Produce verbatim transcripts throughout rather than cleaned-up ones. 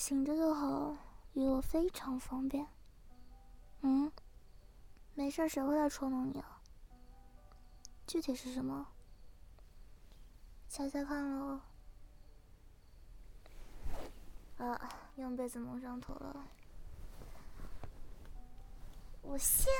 醒着就好，与我非常方便。嗯，没事，谁会来戳弄你啊？具体是什么？猜猜看喽。啊，用被子蒙上头了。我先，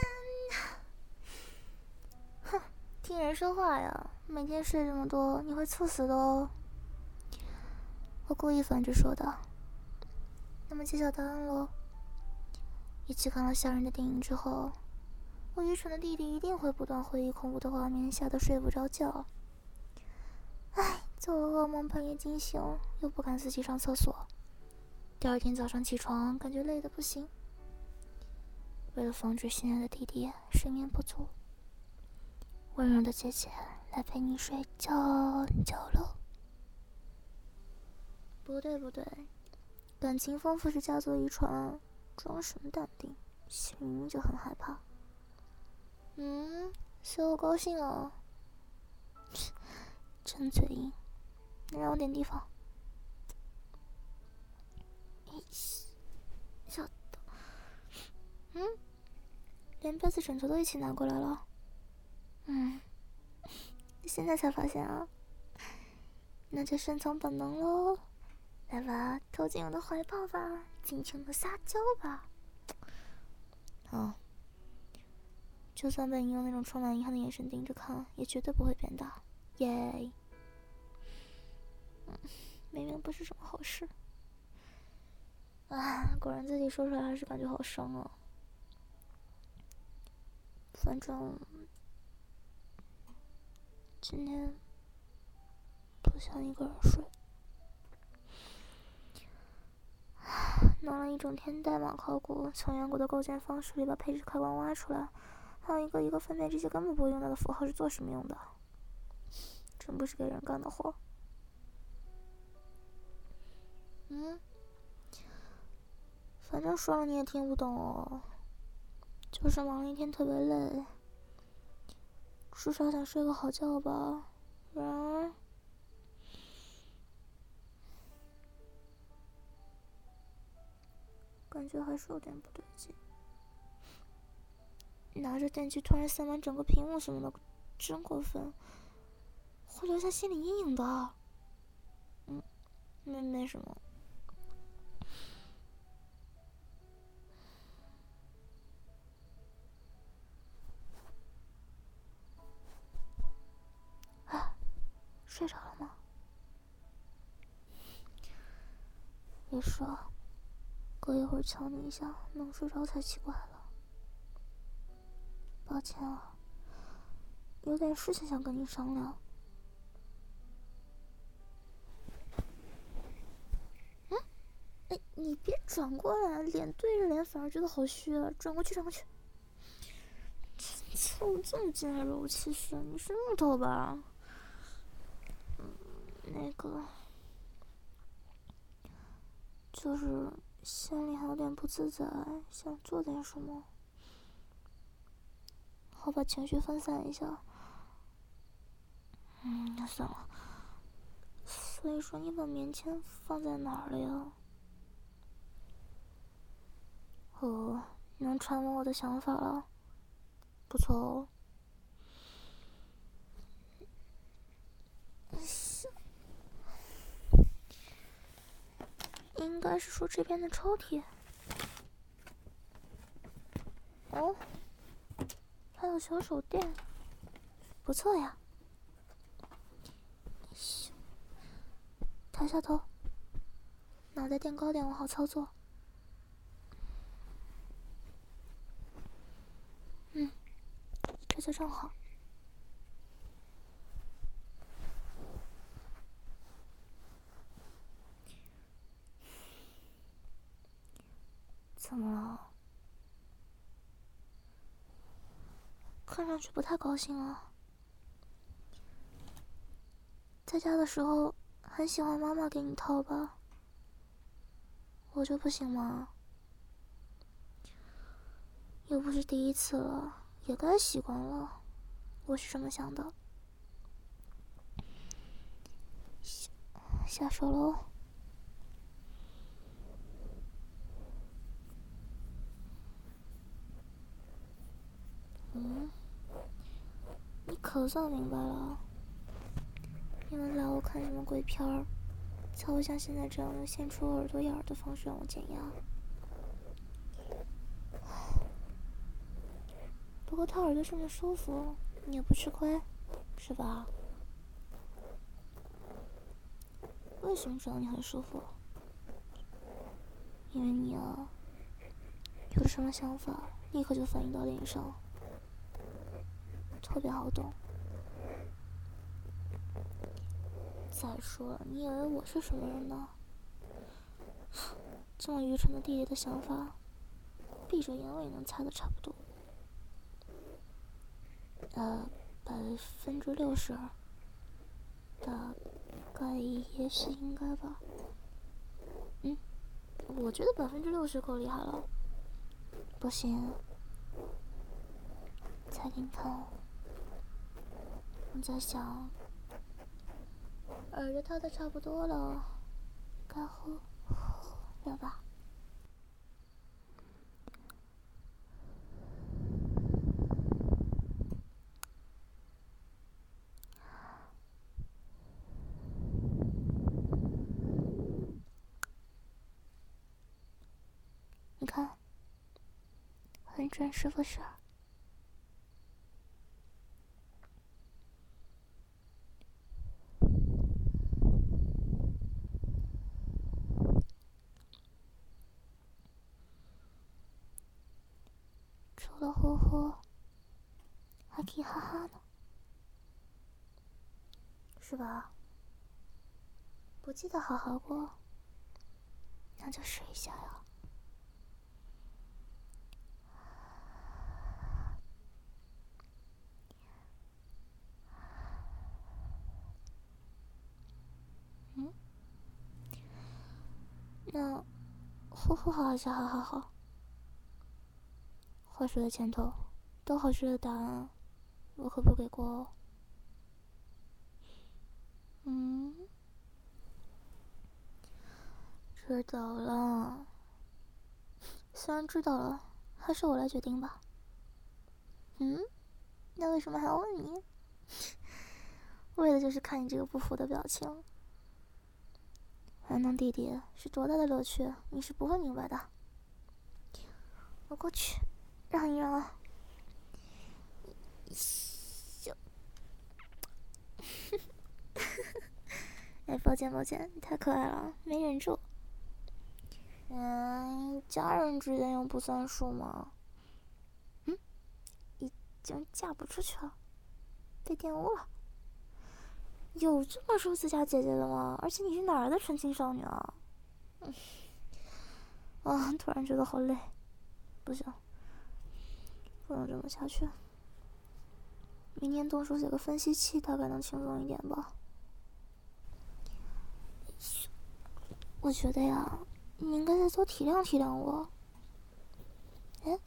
哼，听人说话呀，每天睡这么多，你会猝死的哦。我故意反着说的。那么揭晓答案喽。一起看了吓人的电影之后，我愚蠢的弟弟一定会不断回忆恐怖的画面，吓得睡不着觉。唉，做了噩梦，半夜惊醒，又不敢自己上厕所。第二天早上起床，感觉累得不行。为了防止心爱的弟弟睡眠不足，温柔的姐姐来陪你睡觉觉喽。不对不对，感情丰富是家族遗传，装什么淡定，心里明明就很害怕。嗯，随我高兴啊。真嘴硬，你让我点地方。小的，嗯，连被子枕头都一起拿过来了。嗯，现在才发现啊，那就深藏本能喽。来吧，投进我的怀抱吧，尽情的撒娇吧。好，就算被你用那种充满遗憾的眼神盯着看，也绝对不会变大。耶！嗯，明明不是什么好事。啊，果然自己说出来还是感觉好伤啊。反正今天不想一个人睡。弄了一整天代码考古，从远古的构建方式里把配置开关挖出来，还有一个一个分辨这些根本不会用到的符号是做什么用的，真不是给人干的活。嗯，反正说了你也听不懂哦，就是忙了一天特别累，至少想睡个好觉吧。然而感觉还是有点不对劲，拿着电锯突然塞满整个屏幕什么的，真过分，会留下心理阴影的。嗯，没没什么。啊，睡着了吗？别说，隔一会儿敲你一下，能睡着才奇怪了。抱歉啊，有点事情想跟你商量。嗯，哎，你别转过来，脸对着脸反而觉得好虚啊！转过去，转过去。凑这么近还若无其事，你是木头吧？嗯，那个，就是心里还有点不自在，想做点什么，好把情绪分散一下。嗯，那算了。所以说，你把棉签放在哪儿了呀？哦，能揣摩我的想法了，不错哦。应该是说这边的抽屉。哦，还有小手电，不错呀。抬下头，脑袋垫高点，我好操作。嗯，这就正好。怎么了？看上去不太高兴啊。在家的时候很喜欢妈妈给你套吧，我就不行吗？又不是第一次了，也该习惯了，我是这么想的。下下手喽。 嗯，你可算明白了，原来我看什么鬼片儿，才会像现在这样用现出耳朵眼儿的方式让我减压。不过掏耳朵这么舒服，你也不吃亏，是吧？为什么知道你很舒服？因为你啊，有什么想法，立刻就反映到脸上，特别好懂。再说了，你以为我是什么人呢？这么愚蠢的弟弟的想法，闭着眼我也能猜得差不多。呃，百分之六十，大概也许应该吧。嗯，我觉得百分之六十够厉害了。不行，再给你看。我在想，耳朵套的差不多了，该呼呼了吧？你看，很准，是不是？除了呼呼，还可以哈哈呢，是吧？不记得哈哈过，那就试一下呀。嗯，那呼呼好还是哈哈好？话说在前头，都好吃的答案，我可不给过哦。嗯，知道了。虽然知道了，还是我来决定吧。嗯，那为什么还要问你？为的就是看你这个不服的表情。玩弄弟弟是多大的乐趣，你是不会明白的。我过去，让一让啊。小，哎，抱歉抱歉，你太可爱了，没忍住。嗯，家人之间又不算数吗？嗯，已经嫁不出去了，被玷污了。有这么说自家姐姐的吗？而且你是哪来的纯情少女啊？嗯，啊，突然觉得好累，不行，不能这么下去。明天动手写个分析器，大概能轻松一点吧。我觉得呀，你应该再多体谅体谅我。哎，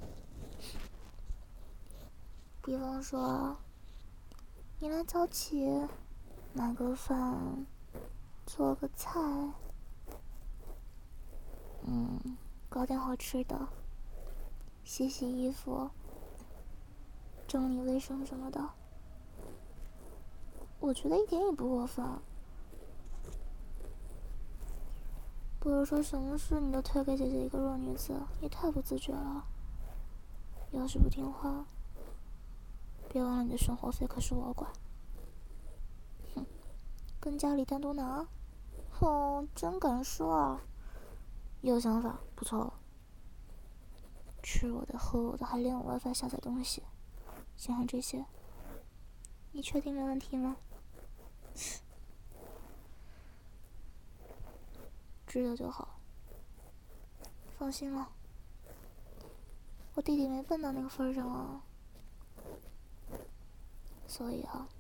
比方说，你来早起，买个饭，做个菜，嗯，搞点好吃的，洗洗衣服，整理卫生什么的，我觉得一点也不过分。不是说什么事你都推给姐姐一个弱女子，也太不自觉了。要是不听话，别忘了你的生活费可是我管。哼，跟家里单独拿，哼，真敢说啊！有想法，不错。吃我的，喝我的，还连我 WiFi 下载东西，想想这些，你确定没问题吗？知道就好。放心了，我弟弟没笨到那个份上啊。所以啊，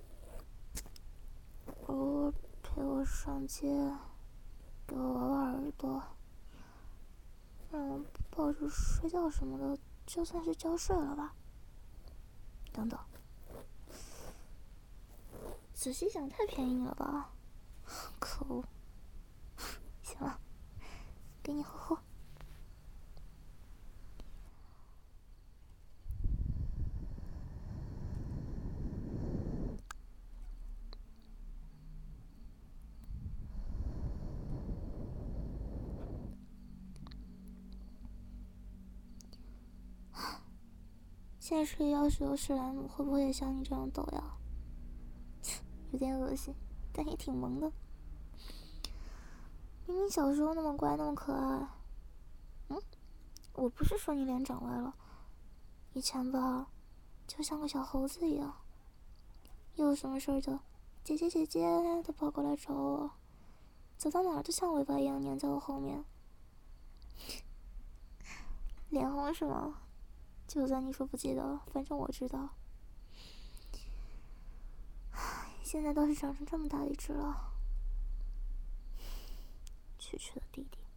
偶尔陪我上街，给我玩玩耳朵，让我抱着睡觉什么的，就算是交税了吧。等等，仔细想太便宜了吧？可恶！行了，给你喝喝。 现实里要是有史莱姆，会不会也像你这样抖呀？有点恶心，但也挺萌的。明明小时候那么乖，那么可爱。嗯，我不是说你脸长歪了，以前吧，就像个小猴子一样，有什么事儿就姐姐姐姐的跑过来找我，走到哪儿都像尾巴一样粘在我后面。脸红是吗？就算你说不记得，反正我知道。现在倒是长成这么大一只了。蛐蛐的弟弟。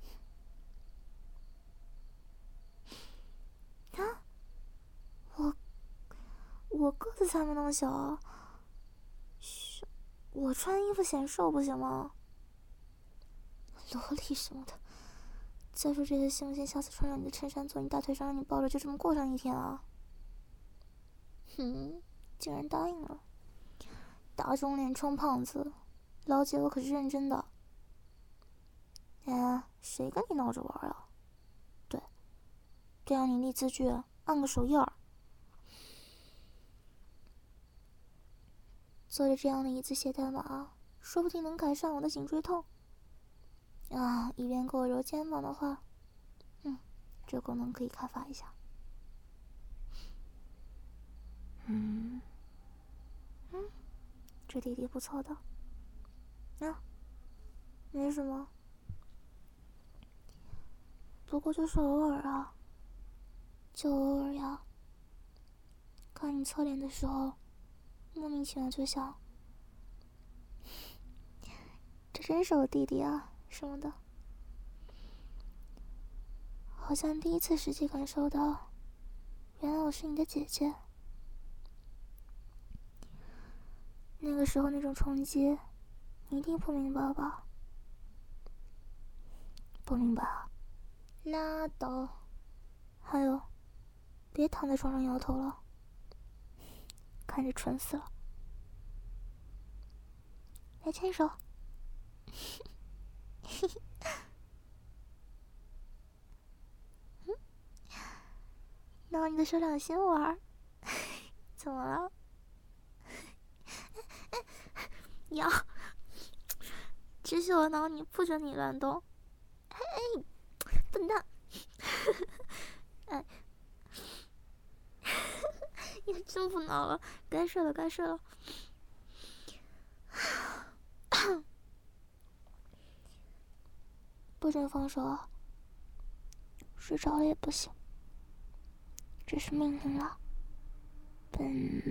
啊！我我个子才没那么小啊！嘘，我穿衣服显瘦不行吗？萝莉什么的。再说这些行不行？下次穿上你的衬衫，坐你大腿上，让你抱着，就这么过上一天啊？哼，竟然答应了。打肿脸充胖子，老姐我可是认真的。哎，谁跟你闹着玩啊？对，这样你立字据，按个手印儿。坐着这样的椅子写代码，说不定能改善我的颈椎痛。啊，一边给我揉肩膀的话，嗯，这功能可以开发一下。嗯，嗯，这弟弟不错的。啊，没什么，不过就是偶尔啊，就偶尔呀。看你侧脸的时候，莫名其妙就想，这真是我弟弟啊什么的，好像第一次实际感受到，原来我是你的姐姐。那个时候那种冲击，你一定不明白吧？不明白啊？拉倒。还有，别躺在床上摇头了，看着蠢死了。来牵手。挠你的手掌心玩。怎么了？要，只许我挠你，不准你乱动。哎，笨蛋！哎，你真不挠了，该睡了，该睡了。不准放手啊！睡着了也不行，这是命令了，本